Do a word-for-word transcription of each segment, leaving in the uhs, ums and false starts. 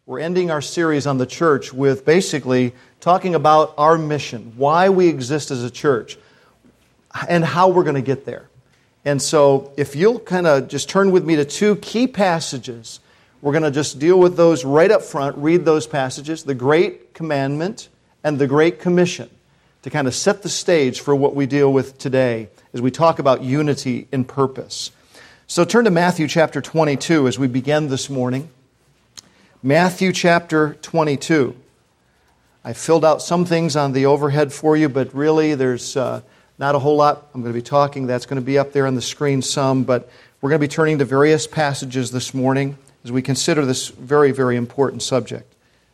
We're ending our series on the church with basically talking about our mission, why we exist as a church, and how we're going to get there. And so if you'll kind of just turn with me to two key passages, we're going to just deal with those right up front, read those passages, the Great Commandment and the Great Commission, to kind of set the stage for what we deal with today as we talk about unity in purpose. So turn to Matthew chapter twenty-two as we begin this morning. Matthew chapter twenty-two. I filled out some things on the overhead for you, but really there's uh, not a whole lot I'm going to be talking. That's going to be up there on the screen some, but we're going to be turning to various passages this morning as we consider this very, very important subject.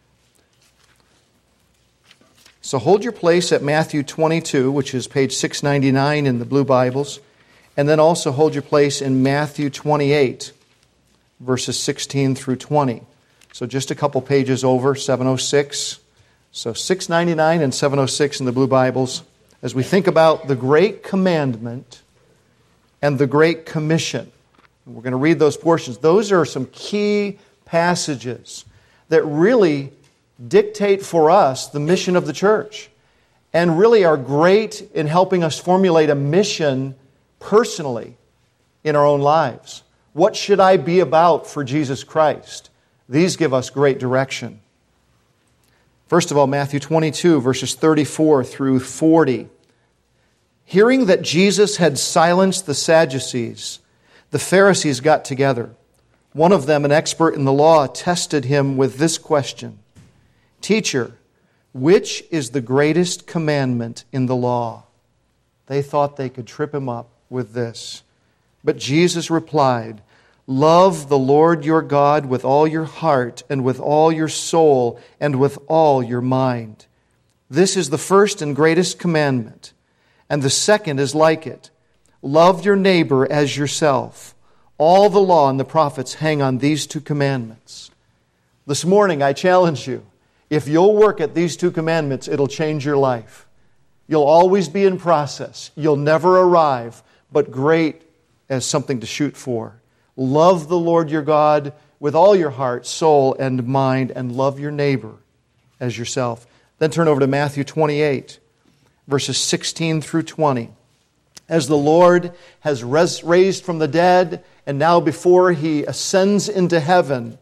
So hold your place at Matthew twenty-two, which is page six ninety-nine in the blue Bibles, and then also hold your place in Matthew twenty-eight, verses sixteen through twenty. So just a couple pages over, seven oh six. So six ninety-nine and seven oh six in the blue Bibles, as we think about the Great Commandment and the Great Commission. We're going to read those portions. Those are some key passages that really dictate for us the mission of the church and really are great in helping us formulate a mission personally in our own lives. What should I be about for Jesus Christ? These give us great direction. First of all, Matthew twenty-two, verses thirty-four through forty. Hearing that Jesus had silenced the Sadducees, the Pharisees got together. One of them, an expert in the law, tested him with this question: Teacher, which is the greatest commandment in the law? They thought they could trip him up with this. But Jesus replied, Love the Lord your God with all your heart and with all your soul and with all your mind. This is the first and greatest commandment. And the second is like it. Love your neighbor as yourself. All the law and the prophets hang on these two commandments. This morning I challenge you, if you'll work at these two commandments, it'll change your life. You'll always be in process. You'll never arrive, but great as something to shoot for. Love the Lord your God with all your heart, soul, and mind, and love your neighbor as yourself. Then turn over to Matthew twenty-eight, verses sixteen through twenty. As the Lord has res- raised from the dead, and now before He ascends into heaven,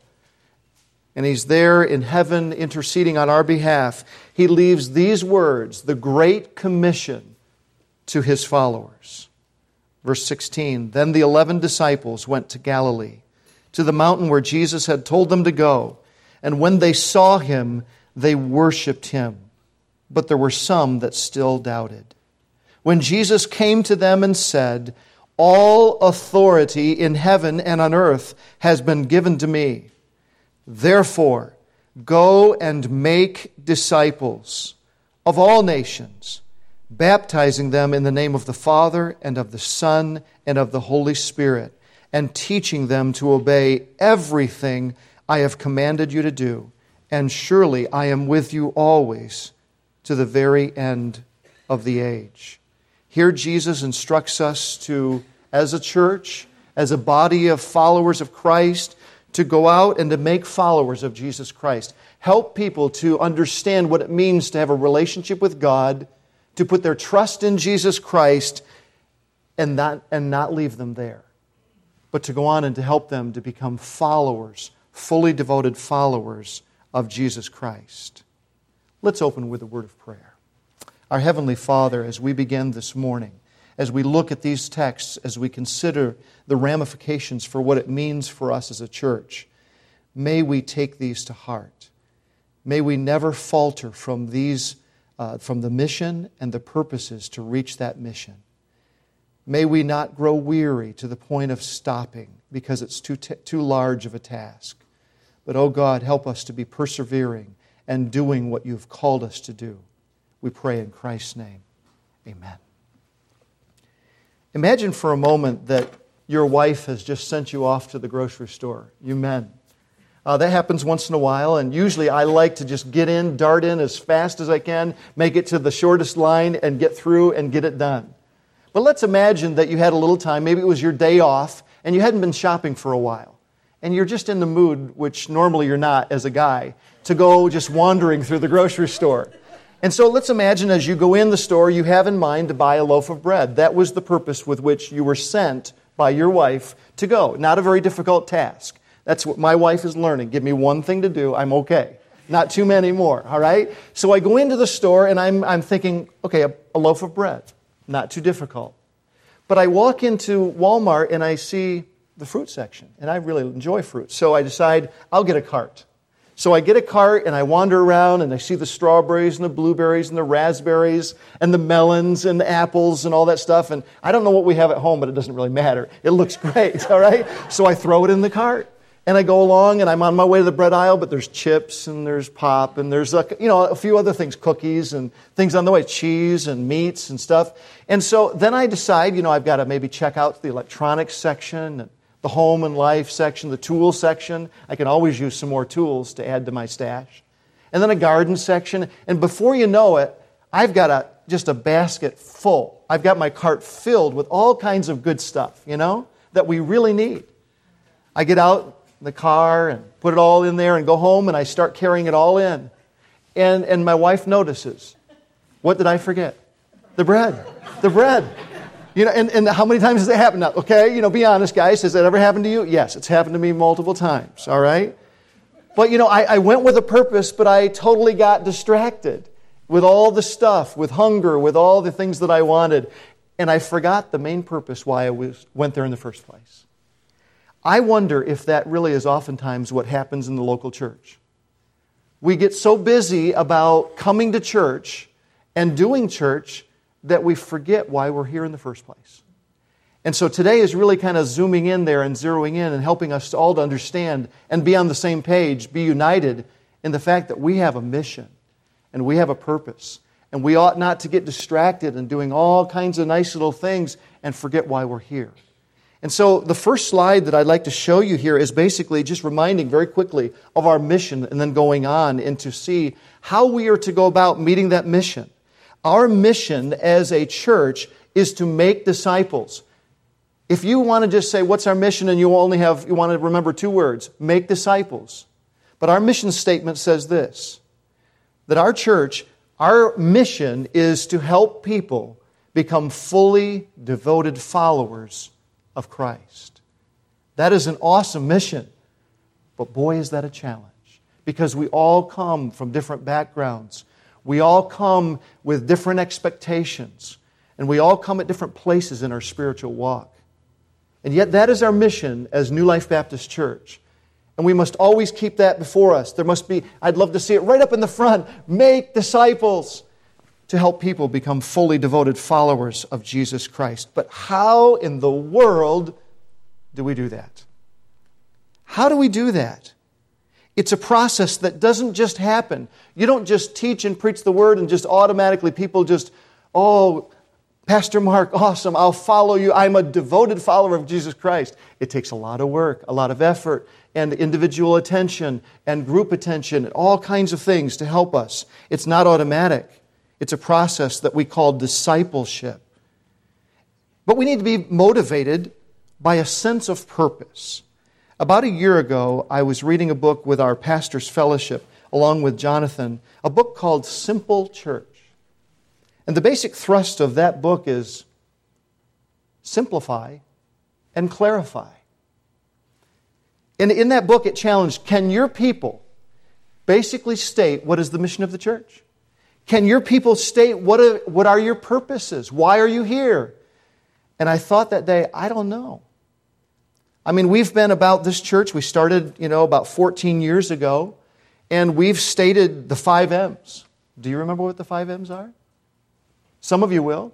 and He's there in heaven interceding on our behalf, He leaves these words, the Great Commission, to His followers. Verse sixteen, Then the eleven disciples went to Galilee, to the mountain where Jesus had told them to go. And when they saw Him, they worshipped Him. But there were some that still doubted. When Jesus came to them and said, All authority in heaven and on earth has been given to me. Therefore, go and make disciples of all nations, baptizing them in the name of the Father and of the Son and of the Holy Spirit, and teaching them to obey everything I have commanded you to do. And surely I am with you always to the very end of the age. Here Jesus instructs us to, as a church, as a body of followers of Christ, to go out and to make followers of Jesus Christ. Help people to understand what it means to have a relationship with God, to put their trust in Jesus Christ and not, and not leave them there, but to go on and to help them to become followers, fully devoted followers of Jesus Christ. Let's open with a word of prayer. Our Heavenly Father, as we begin this morning, as we look at these texts, as we consider the ramifications for what it means for us as a church, may we take these to heart. May we never falter from these Uh, from the mission and the purposes to reach that mission. May we not grow weary to the point of stopping because it's too t- too large of a task. But, oh God, help us to be persevering and doing what you've called us to do. We pray in Christ's name. Amen. Imagine for a moment that your wife has just sent you off to the grocery store, you men. Uh, that happens once in a while, and usually I like to just get in, dart in as fast as I can, make it to the shortest line, and get through and get it done. But let's imagine that you had a little time, maybe it was your day off, and you hadn't been shopping for a while. and you're just in the mood, which normally you're not as a guy, to go just wandering through the grocery store. And so let's imagine as you go in the store, you have in mind to buy a loaf of bread. That was the purpose with which you were sent by your wife to go. Not a very difficult task. That's what my wife is learning. Give me one thing to do, I'm okay. Not too many more, all right? So I go into the store and I'm, I'm thinking, okay, a, a loaf of bread. Not too difficult. But I walk into Walmart and I see the fruit section. And I really enjoy fruit. So I decide I'll get a cart. So I get a cart and I wander around and I see the strawberries and the blueberries and the raspberries and the melons and the apples and all that stuff. And I don't know what we have at home, but it doesn't really matter. It looks great, all right? So I throw it in the cart. And I go along and I'm on my way to the bread aisle, but there's chips and there's pop and there's a, you know, a few other things, cookies and things on the way, cheese and meats and stuff. And so then I decide, you know, I've got to maybe check out the electronics section, and the home and life section, the tool section. I can always use some more tools to add to my stash. And then a garden section. And before you know it, I've got a just a basket full. I've got my cart filled with all kinds of good stuff, you know, that we really need. I get out the car and put it all in there and go home and I start carrying it all in. And and my wife notices. What did I forget? The bread. The bread. You know, and, and how many times has it happened now? Okay, you know, be honest, guys. Has that ever happened to you? Yes, it's happened to me multiple times, all right? But, you know, I, I went with a purpose, but I totally got distracted with all the stuff, with hunger, with all the things that I wanted. And I forgot the main purpose why I was, went there in the first place. I wonder if that really is oftentimes what happens in the local church. We get so busy about coming to church and doing church that we forget why we're here in the first place. And so today is really kind of zooming in there and zeroing in and helping us all to understand and be on the same page, be united in the fact that we have a mission and we have a purpose. And we ought not to get distracted in doing all kinds of nice little things and forget why we're here. And so the first slide that I'd like to show you here is basically just reminding very quickly of our mission and then going on and to see how we are to go about meeting that mission. Our mission as a church is to make disciples. If you want to just say, what's our mission? And you only have, you want to remember two words, make disciples. But our mission statement says this, that our church, our mission is to help people become fully devoted followers of Christ. That is an awesome mission. But boy, is that a challenge. Because we all come from different backgrounds. We all come with different expectations. And we all come at different places in our spiritual walk. And yet that is our mission as New Life Baptist Church. And we must always keep that before us. There must be, I'd love to see it right up in the front, make disciples to help people become fully devoted followers of Jesus Christ. But how in the world do we do that? How do we do that? It's a process that doesn't just happen. You don't just teach and preach the Word and just automatically people just, oh, Pastor Mark, awesome, I'll follow you. I'm a devoted follower of Jesus Christ. It takes a lot of work, a lot of effort, and individual attention, and group attention, and all kinds of things to help us. It's not automatic. It's a process that we call discipleship. But we need to be motivated by a sense of purpose. About a year ago, I was reading a book with our pastor's fellowship, along with Jonathan, a book called Simple Church. And the basic thrust of that book is simplify and clarify. And in that book, it challenged, can your people basically state what is the mission of the church? Can your people state what are, what are your purposes? Why are you here? And I thought that day, I don't know. I mean, we've been about this church. We started, you know, about fourteen years ago, and we've stated the five M's. Do you remember what the five M's are? Some of you will.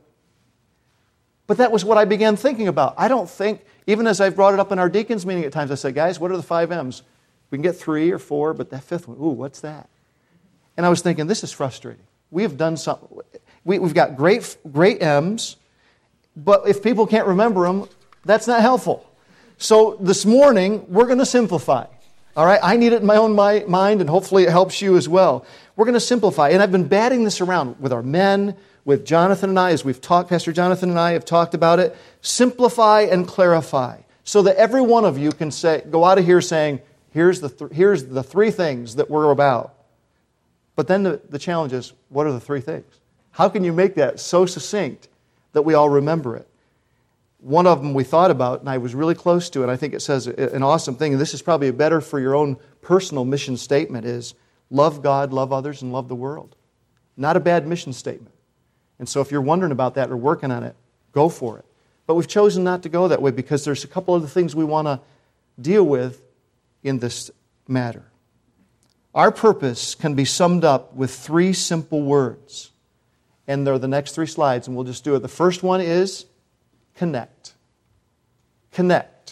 But that was what I began thinking about. I don't think, even as I've brought it up in our deacons meeting at times, I said, guys, what are the five M's? We can get three or four, but that fifth one, ooh, what's that? And I was thinking, this is frustrating. We have done something. We, we've got great, great M's, but if people can't remember them, that's not helpful. So this morning, we're going to simplify. All right? I need it in my own my, mind, and hopefully it helps you as well. We're going to simplify. And I've been batting this around with our men, with Jonathan and I, as we've talked, Pastor Jonathan and I have talked about it. Simplify and clarify. so that every one of you can say, go out of here saying, here's the, th- here's the three things that we're about. But then the, the challenge is, what are the three things? How can you make that so succinct that we all remember it? One of them we thought about, and I was really close to it. I think it says an awesome thing, and this is probably better for your own personal mission statement, is love God, love others, and love the world. Not a bad mission statement. And so if you're wondering about that or working on it, go for it. But we've chosen not to go that way because there's a couple other things we want to deal with in this matter. Our purpose can be summed up with three simple words. And they're the next three slides, and we'll just do it. The first one is connect. Connect.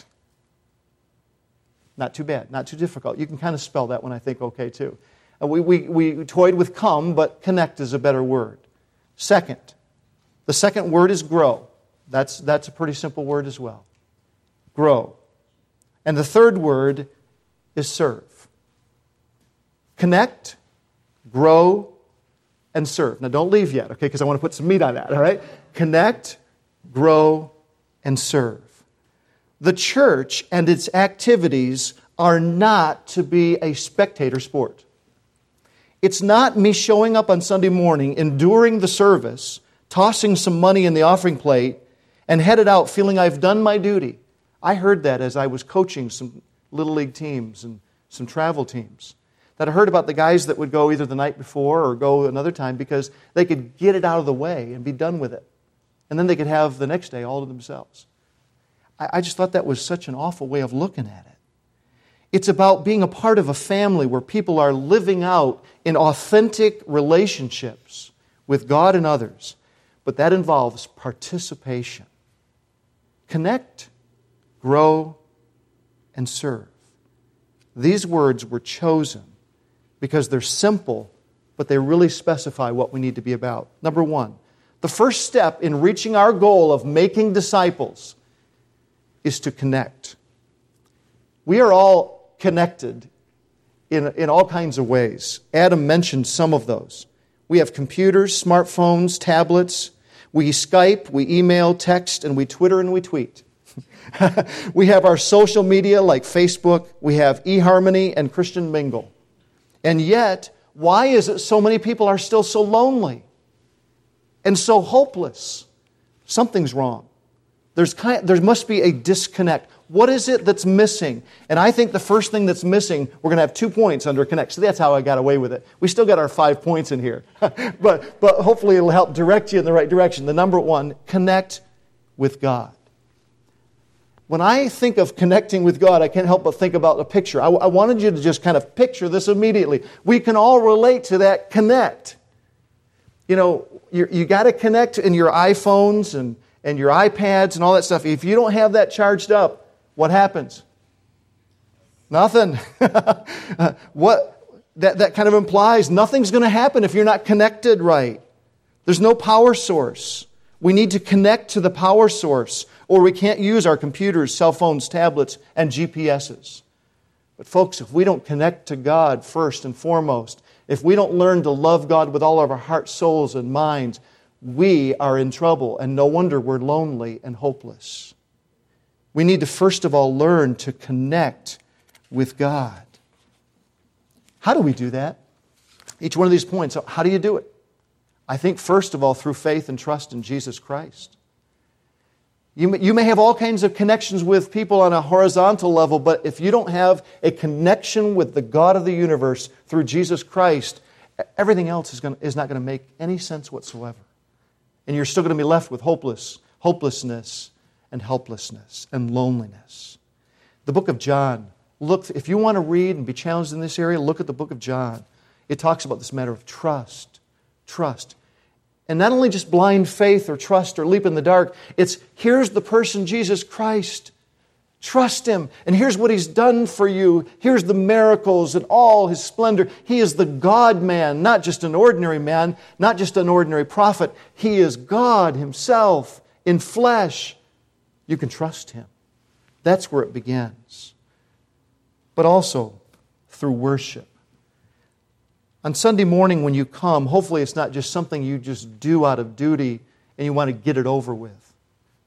Not too bad, not too difficult. You can kind of spell that one, I think, okay, too. Uh, we, we, we toyed with come, but connect is a better word. Second, the second word is grow. That's, that's a pretty simple word as well. Grow. And the third word is serve. Connect, grow, and serve. Now don't leave yet, okay, because I want to put some meat on that, all right? Connect, grow, and serve. The church and its activities are not to be a spectator sport. It's not me showing up on Sunday morning, enduring the service, tossing some money in the offering plate, and headed out feeling I've done my duty. I heard that as I was coaching some Little League teams and some travel teams. That I heard about the guys that would go either the night before or go another time because they could get it out of the way and be done with it. And then they could have the next day all to themselves. I, I just thought that was such an awful way of looking at it. It's about being a part of a family where people are living out in authentic relationships with God and others. But that involves participation. Connect, grow, and serve. These words were chosen because they're simple, but they really specify what we need to be about. Number one, the first step in reaching our goal of making disciples is to connect. We are all connected in, in all kinds of ways. Adam mentioned some of those. We have computers, smartphones, tablets. We Skype, we email, text, and we Twitter and we tweet. We have our social media like Facebook. We have eHarmony and Christian Mingle. And yet, why is it so many people are still so lonely and so hopeless? Something's wrong. There's kind, there must be a disconnect. What is it that's missing? And I think the first thing that's missing, we're going to have two points under connect. So that's how I got away with it. We still got our five points in here. but, but hopefully it'll help direct you in the right direction. The number one, connect with God. When I think of connecting with God, I can't help but think about a picture. I, I wanted you to just kind of picture this immediately. We can all relate to that connect. You know, you you got to connect in your iPhones and, and your iPads and all that stuff. If you don't have that charged up, what happens? Nothing. what that, that kind of implies nothing's going to happen if you're not connected right. There's no power source. We need to connect to the power source, or we can't use our computers, cell phones, tablets, and G P S's. But folks, if we don't connect to God first and foremost, if we don't learn to love God with all of our hearts, souls, and minds, we are in trouble, and no wonder we're lonely and hopeless. We need to first of all learn to connect with God. How do we do that? Each one of these points, how do you do it? I think first of all through faith and trust in Jesus Christ. You may, you may have all kinds of connections with people on a horizontal level, but if you don't have a connection with the God of the universe through Jesus Christ, everything else is, going to, is not going to make any sense whatsoever. And you're still going to be left with hopeless, hopelessness and helplessness and loneliness. The book of John, look, if you want to read and be challenged in this area, look at the book of John. It talks about this matter of trust, trust. And not only just blind faith or trust or leap in the dark, it's here's the person Jesus Christ. Trust Him. And here's what He's done for you. Here's the miracles and all His splendor. He is the God-man, not just an ordinary man, not just an ordinary prophet. He is God Himself in flesh. You can trust Him. That's where it begins. But also through worship. On Sunday morning when you come, hopefully it's not just something you just do out of duty and you want to get it over with.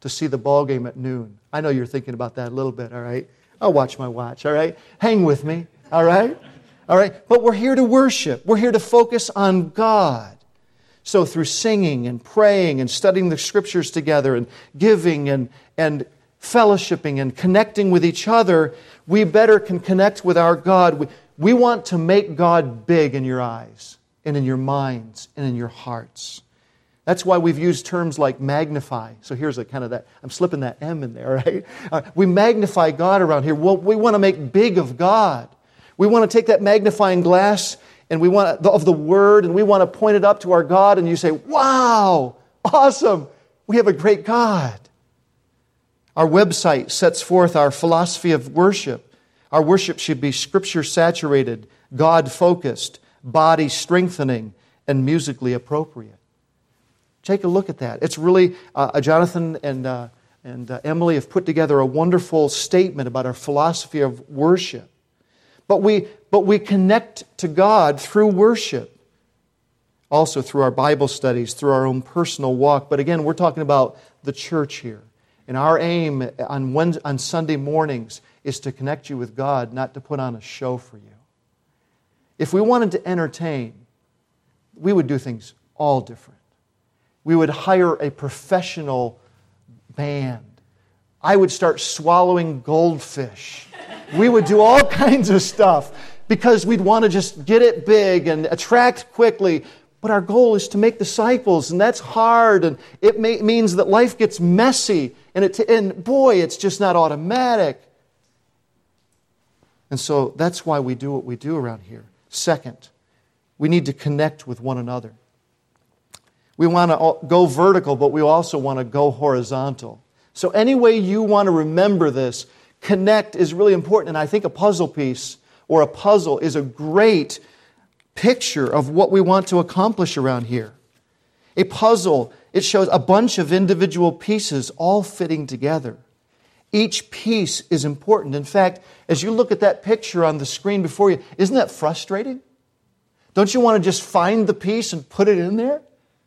to see the ball game at noon. I know you're thinking about that a little bit, all right? I'll watch my watch, all right? Hang with me, all right? All right? But we're here to worship. We're here to focus on God. So through singing and praying and studying the Scriptures together and giving and, and fellowshipping and connecting with each other, we better can connect with our God. We, we want to make God big in your eyes and in your minds and in your hearts. That's why we've used terms like magnify. So here's a kind of that, I'm slipping that M in there, right? Uh, we magnify God around here. Well, we want to make big of God. We want to take that magnifying glass and we want of the Word and we want to point it up to our God and you say, wow, awesome, we have a great God. Our website sets forth our philosophy of worship. Our worship should be Scripture-saturated, God-focused, body-strengthening, and musically appropriate. Take a look at that. It's really, uh, Jonathan and, uh, and uh, Emily have put together a wonderful statement about our philosophy of worship. But we, but we connect to God through worship. Also through our Bible studies, through our own personal walk. But again, we're talking about the church here. And our aim on, Wednesday, on Sunday mornings is to connect you with God, not to put on a show for you. If we wanted to entertain, we would do things all different. We would hire a professional band. I would start swallowing goldfish. We would do all kinds of stuff because we'd want to just get it big and attract quickly. But our goal is to make disciples, and that's hard, and it may, means that life gets messy, and, it, and boy, it's just not automatic. And so that's why we do what we do around here. Second, we need to connect with one another. We want to go vertical, but we also want to go horizontal. So any way you want to remember this, connect is really important. And I think a puzzle piece or a puzzle is a great picture of what we want to accomplish around here. A puzzle, it shows a bunch of individual pieces all fitting together. Each piece is important. In fact, as you look at that picture on the screen before you, isn't that frustrating? Don't you want to just find the piece and put it in there?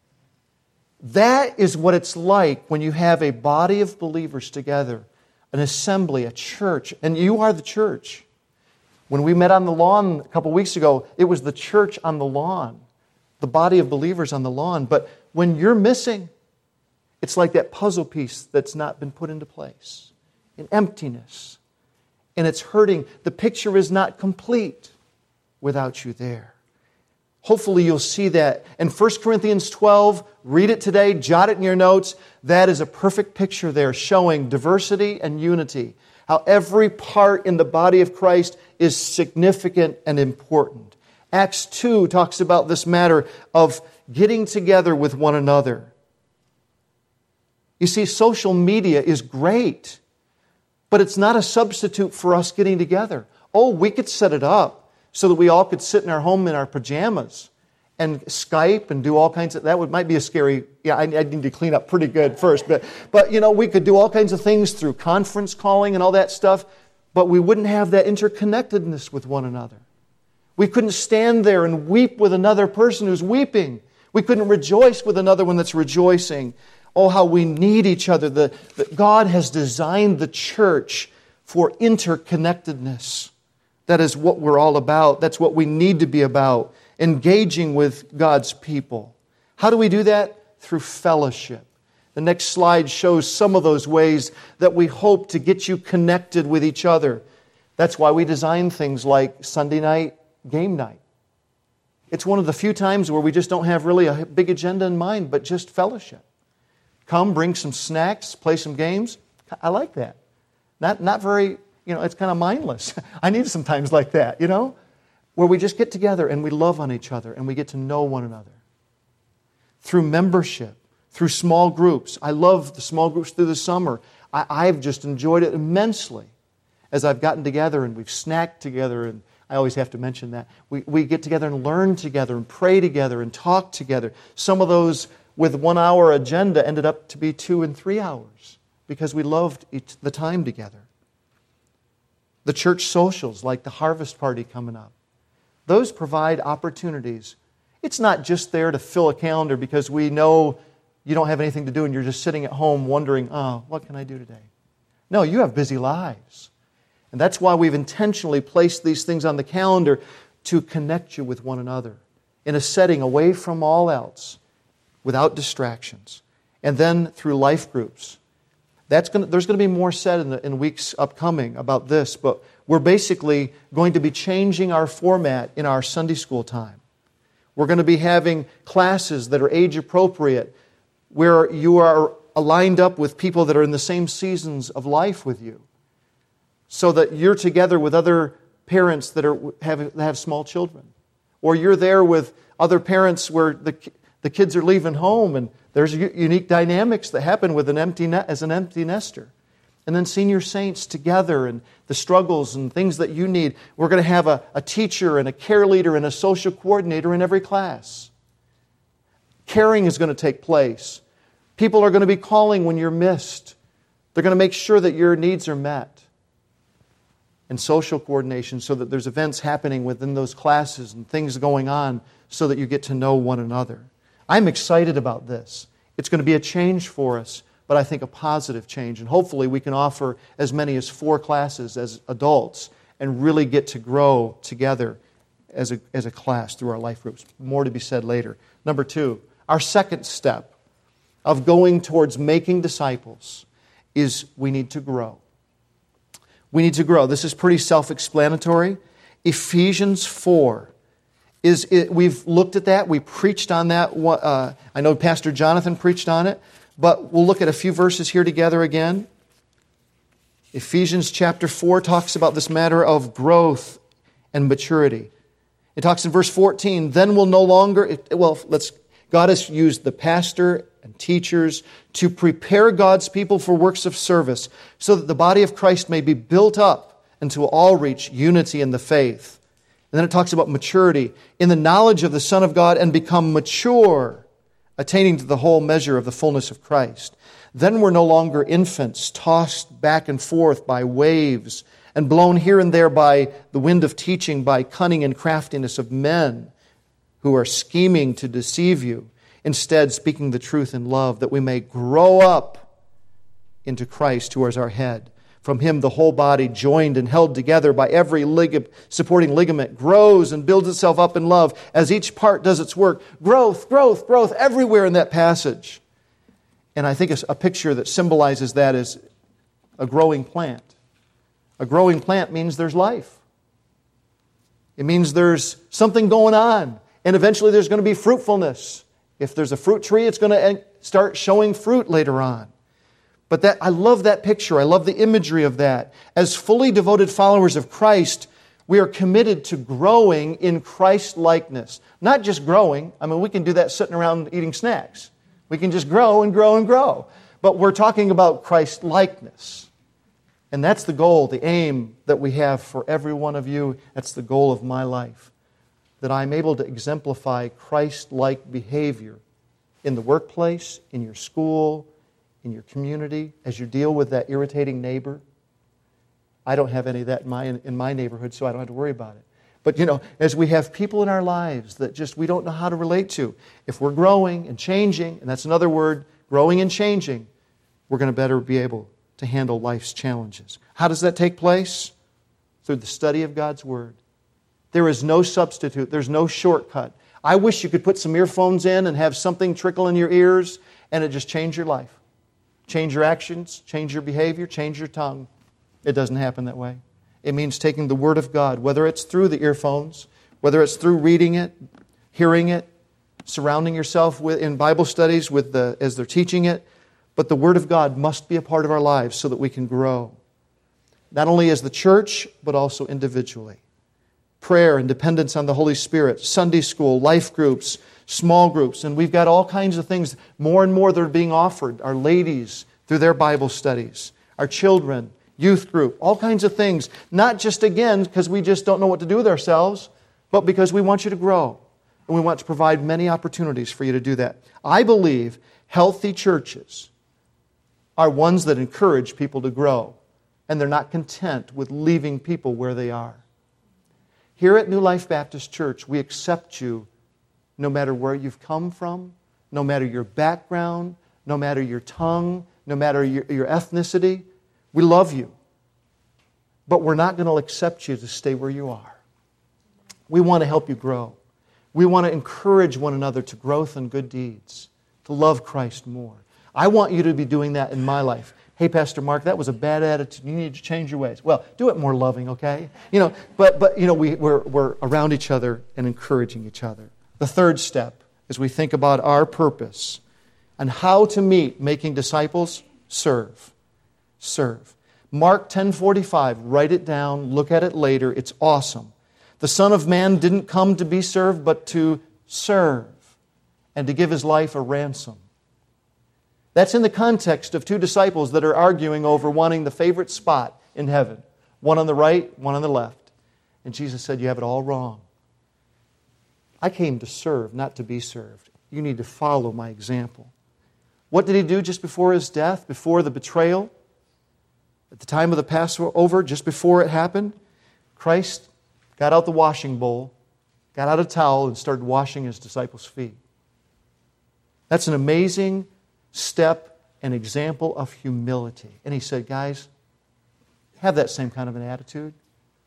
That is what it's like when you have a body of believers together, an assembly, a church, and you are the church. When we met on the lawn a couple weeks ago, it was the church on the lawn, the body of believers on the lawn. But when you're missing, it's like that puzzle piece that's not been put into place, in emptiness, and it's hurting. The picture is not complete without you there. Hopefully you'll see that. In First Corinthians twelve, read it today, jot it in your notes. That is a perfect picture there showing diversity and unity. How every part in the body of Christ is significant and important. Acts two talks about this matter of getting together with one another. You see, social media is great, but it's not a substitute for us getting together. Oh, we could set it up so that we all could sit in our home in our pajamas and Skype and do all kinds of, that would might be a scary, yeah, I, I need to clean up pretty good first, but, but you know, we could do all kinds of things through conference calling and all that stuff, but we wouldn't have that interconnectedness with one another. We couldn't stand there and weep with another person who's weeping. We couldn't rejoice with another one that's rejoicing. Oh, how we need each other. The, the, God has designed the church for interconnectedness. That is what we're all about. That's what we need to be about. Engaging with God's people. How do we do that? Through fellowship. The next slide shows some of those ways that we hope to get you connected with each other. That's why we design things like Sunday night game night. It's one of the few times where we just don't have really a big agenda in mind, but just fellowship. Come, bring some snacks, play some games. I like that. Not, not very, you know, it's kind of mindless. I need some times like that, you know, where we just get together and we love on each other and we get to know one another. Through membership, through small groups. I love the small groups through the summer. I, I've just enjoyed it immensely as I've gotten together and we've snacked together, and I always have to mention that. We, we get together and learn together and pray together and talk together. Some of those with one hour agenda ended up to be two and three hours because we loved each, the time together. The church socials like the harvest party coming up. Those provide opportunities. It's not just there to fill a calendar because we know you don't have anything to do and you're just sitting at home wondering, oh, what can I do today? No, you have busy lives. And that's why we've intentionally placed these things on the calendar to connect you with one another in a setting away from all else, without distractions. And then through life groups. That's going to, there's going to be more said in, the, in weeks upcoming about this, but we're basically going to be changing our format in our Sunday school time. We're going to be having classes that are age appropriate, where you are aligned up with people that are in the same seasons of life with you, so that you're together with other parents that are have, that have small children. Or you're there with other parents where the, the kids are leaving home, and there's unique dynamics that happen with an empty net, as an empty nester. And then senior saints together and the struggles and things that you need. We're going to have a, a teacher and a care leader and a social coordinator in every class. Caring is going to take place. People are going to be calling when you're missed. They're going to make sure that your needs are met. And social coordination, so that there's events happening within those classes and things going on so that you get to know one another. I'm excited about this. It's going to be a change for us, but I think a positive change. And hopefully we can offer as many as four classes as adults and really get to grow together as a, as a class through our life groups. More to be said later. Number two, our second step of going towards making disciples is we need to grow. We need to grow. This is pretty self-explanatory. Ephesians four is, it, we've looked at that. We preached on that. Uh, I know Pastor Jonathan preached on it, but we'll look at a few verses here together again. Ephesians chapter four talks about this matter of growth and maturity. It talks in verse fourteen, then we'll no longer, well, let's, God has used the pastor and teachers to prepare God's people for works of service, so that the body of Christ may be built up until all reach unity in the faith. And then it talks about maturity in the knowledge of the Son of God and become mature, attaining to the whole measure of the fullness of Christ. Then we're no longer infants, tossed back and forth by waves and blown here and there by the wind of teaching, by cunning and craftiness of men who are scheming to deceive you. Instead, speaking the truth in love, that we may grow up into Christ, who is our head. From Him, the whole body, joined and held together by every lig- supporting ligament, grows and builds itself up in love as each part does its work. Growth, growth, growth, everywhere in that passage. And I think a picture that symbolizes that is a growing plant. A growing plant means there's life. It means there's something going on, and eventually there's going to be fruitfulness. If there's a fruit tree, it's going to start showing fruit later on. But that I love that picture. I love the imagery of that. As fully devoted followers of Christ, we are committed to growing in Christ-likeness. Not just growing. I mean, we can do that sitting around eating snacks. We can just grow and grow and grow. But we're talking about Christ-likeness. And that's the goal, the aim that we have for every one of you. That's the goal of my life. That I'm able to exemplify Christ-like behavior in the workplace, in your school, in your community, as you deal with that irritating neighbor. I don't have any of that in my, in my neighborhood, so I don't have to worry about it. But, you know, as we have people in our lives that just we don't know how to relate to, if we're growing and changing, and that's another word, growing and changing, we're going to better be able to handle life's challenges. How does that take place? Through the study of God's Word. There is no substitute. There's no shortcut. I wish you could put some earphones in and have something trickle in your ears and it just change your life. Change your actions, change your behavior, change your tongue. It doesn't happen that way. It means taking the Word of God, whether it's through the earphones, whether it's through reading it, hearing it, surrounding yourself with in Bible studies with the, as they're teaching it. But the Word of God must be a part of our lives so that we can grow. Not only as the church, but also individually. Prayer and dependence on the Holy Spirit, Sunday school, life groups, small groups, and we've got all kinds of things, more and more that are being offered. Our ladies, through their Bible studies, our children, youth group, all kinds of things. Not just, again, because we just don't know what to do with ourselves, but because we want you to grow. And we want to provide many opportunities for you to do that. I believe healthy churches are ones that encourage people to grow, and they're not content with leaving people where they are. Here at New Life Baptist Church, we accept you no matter where you've come from, no matter your background, no matter your tongue, no matter your, your ethnicity. We love you. But we're not going to accept you to stay where you are. We want to help you grow. We want to encourage one another to growth and good deeds, to love Christ more. I want you to be doing that in my life. Hey, Pastor Mark, that was a bad attitude. You need to change your ways. Well, do it more loving, okay? You know, but but you know, we, we're we're around each other and encouraging each other. The third step, as we think about our purpose and how to meet making disciples, serve. Serve. Mark ten forty-five, write it down, look at it later. It's awesome. The Son of Man didn't come to be served, but to serve and to give His life a ransom. That's in the context of two disciples that are arguing over wanting the favorite spot in heaven. One on the right, one on the left. And Jesus said, you have it all wrong. I came to serve, not to be served. You need to follow my example. What did He do just before His death, before the betrayal? At the time of the Passover, just before it happened, Christ got out the washing bowl, got out a towel, and started washing His disciples' feet. That's an amazing step and example of humility. And He said, guys, have that same kind of an attitude.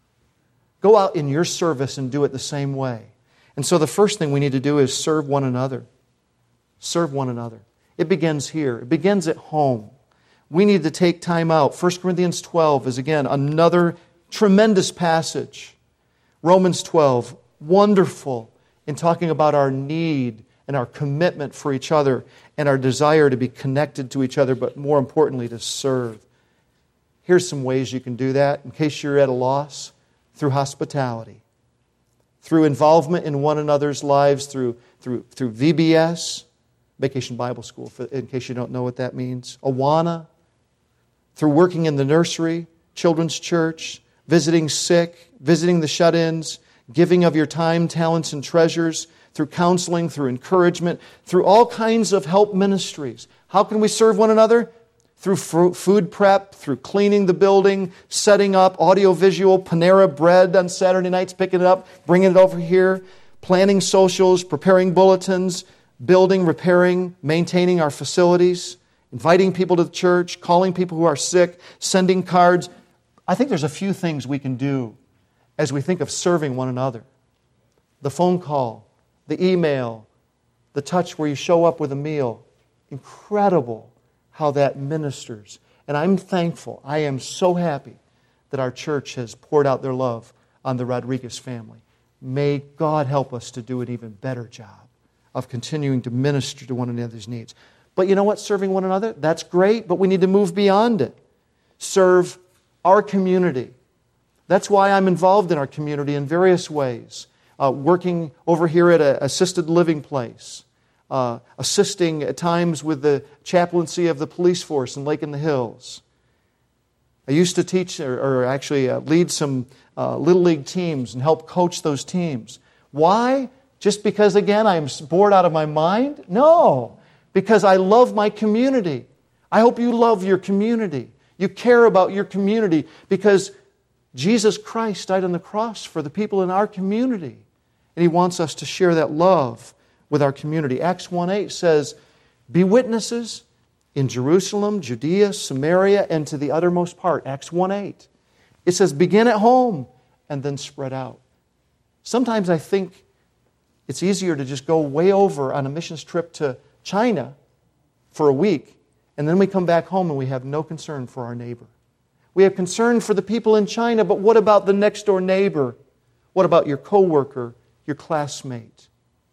Go out in your service and do it the same way. And so the first thing we need to do is serve one another. Serve one another. It begins here. It begins at home. We need to take time out. First Corinthians twelve is, again, another tremendous passage. Romans twelve, wonderful in talking about our need and our commitment for each other and our desire to be connected to each other, but more importantly, to serve. Here's some ways you can do that in case you're at a loss. Through hospitality. Through involvement in one another's lives, through, through, through V B S, Vacation Bible School, in case you don't know what that means. Awana. Through working in the nursery, children's church, visiting sick, visiting the shut-ins, giving of your time, talents, and treasures, through counseling, through encouragement, through all kinds of help ministries. How can we serve one another? Through food prep, through cleaning the building, setting up audiovisual, Panera Bread on Saturday nights, picking it up, bringing it over here, planning socials, preparing bulletins, building, repairing, maintaining our facilities, inviting people to the church, calling people who are sick, sending cards. I think there's a few things we can do as we think of serving one another. The phone call, the email, the touch where you show up with a meal. Incredible how that ministers. And I'm thankful, I am so happy that our church has poured out their love on the Rodriguez family. May God help us to do an even better job of continuing to minister to one another's needs. But you know what? Serving one another, that's great, but we need to move beyond it. Serve our community. That's why I'm involved in our community in various ways. Uh, working over here at an assisted living place. Uh, assisting at times with the chaplaincy of the police force in Lake in the Hills. I used to teach, or, or actually uh, lead some uh, Little League teams and help coach those teams. Why? Just because, again, I'm bored out of my mind? No. Because I love my community. I hope you love your community. You care about your community because Jesus Christ died on the cross for the people in our community. And He wants us to share that love with our community. Acts one eight says, be witnesses in Jerusalem, Judea, Samaria, and to the uttermost part. Acts one eight. It says, begin at home and then spread out. Sometimes I think it's easier to just go way over on a missions trip to China for a week, and then we come back home and we have no concern for our neighbor. We have concern for the people in China, but what about the next door neighbor? What about your coworker, your classmate?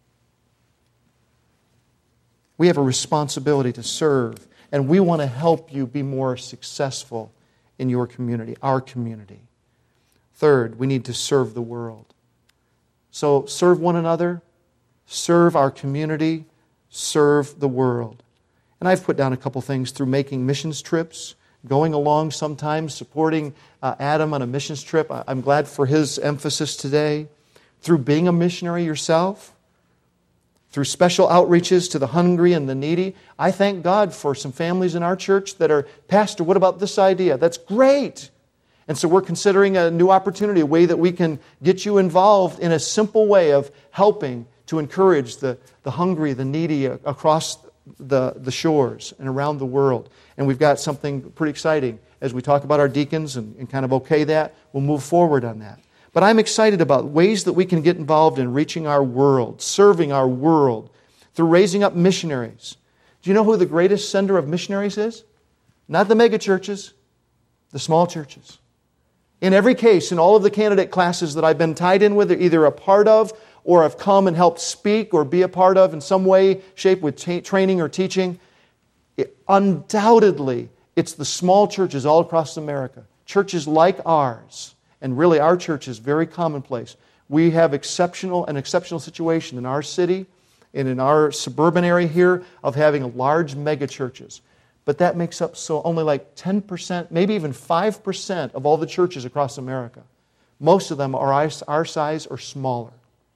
We have a responsibility to serve, and we want to help you be more successful in your community, our community. Third, we need to serve the world. So serve one another, serve our community, serve the world. And I've put down a couple things through making missions trips, going along sometimes, supporting uh, Adam on a missions trip. I'm glad for his emphasis today. Through being a missionary yourself, through special outreaches to the hungry and the needy. I thank God for some families in our church that are, Pastor, what about this idea? That's great. And so we're considering a new opportunity, a way that we can get you involved in a simple way of helping to encourage the, the hungry, the needy across the, the shores and around the world. And we've got something pretty exciting. As we talk about our deacons and, and kind of okay that, we'll move forward on that. But I'm excited about ways that we can get involved in reaching our world, serving our world, through raising up missionaries. Do you know who the greatest sender of missionaries is? Not the mega churches, the small churches. In every case, in all of the candidate classes that I've been tied in with, either a part of, or have come and helped speak or be a part of in some way, shape, with ta- training or teaching, it, undoubtedly, it's the small churches all across America. Churches like ours, and really our church is very commonplace. We have exceptional an exceptional situation in our city and in our suburban area here of having large mega churches. But that makes up so only like ten percent, maybe even five percent of all the churches across America. Most of them are our size or smaller.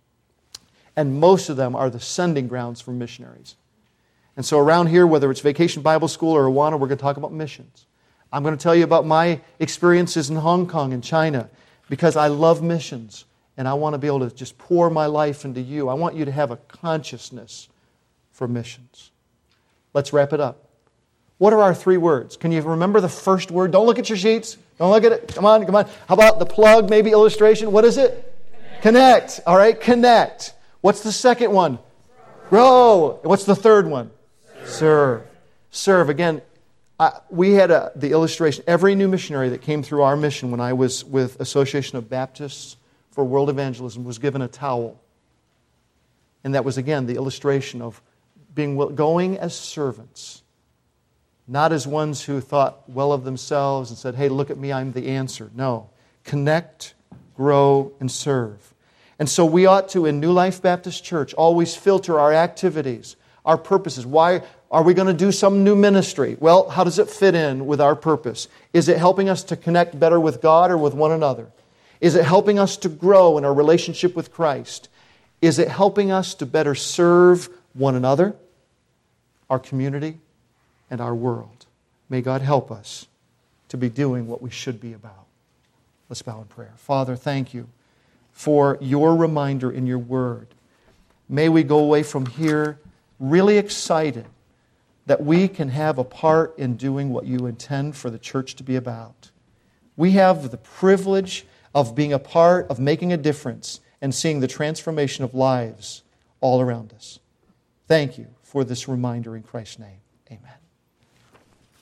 And most of them are the sending grounds for missionaries. And so around here, whether it's Vacation Bible School or Awana, we're going to talk about missions. I'm going to tell you about my experiences in Hong Kong and China because I love missions and I want to be able to just pour my life into you. I want you to have a consciousness for missions. Let's wrap it up. What are our three words? Can you remember the first word? Don't look at your sheets. Don't look at it. Come on, come on. How about the plug, maybe illustration? What is it? Connect. Connect. All right, connect. What's the second one? Grow. What's the third one? Serve. Serve. Serve. Again, I, we had a, the illustration. Every new missionary that came through our mission when I was with Association of Baptists for World Evangelism was given a towel. And that was, again, the illustration of being going as servants. Not as ones who thought well of themselves and said, hey, look at me, I'm the answer. No. Connect, grow, and serve. And so we ought to, in New Life Baptist Church, always filter our activities, our purposes. Why are we going to do some new ministry? Well, how does it fit in with our purpose? Is it helping us to connect better with God or with one another? Is it helping us to grow in our relationship with Christ? Is it helping us to better serve one another, our community, and our world? May God help us to be doing what we should be about. Let's bow in prayer. Father, thank you for your reminder in your word. May we go away from here really excited that we can have a part in doing what you intend for the church to be about. We have the privilege of being a part of making a difference and seeing the transformation of lives all around us. Thank you for this reminder in Christ's name. Amen.